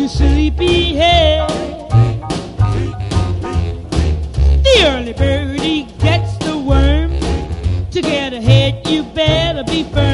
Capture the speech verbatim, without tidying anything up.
sleepyhead. The early bird, he gets the worm. To get ahead, you better be firm.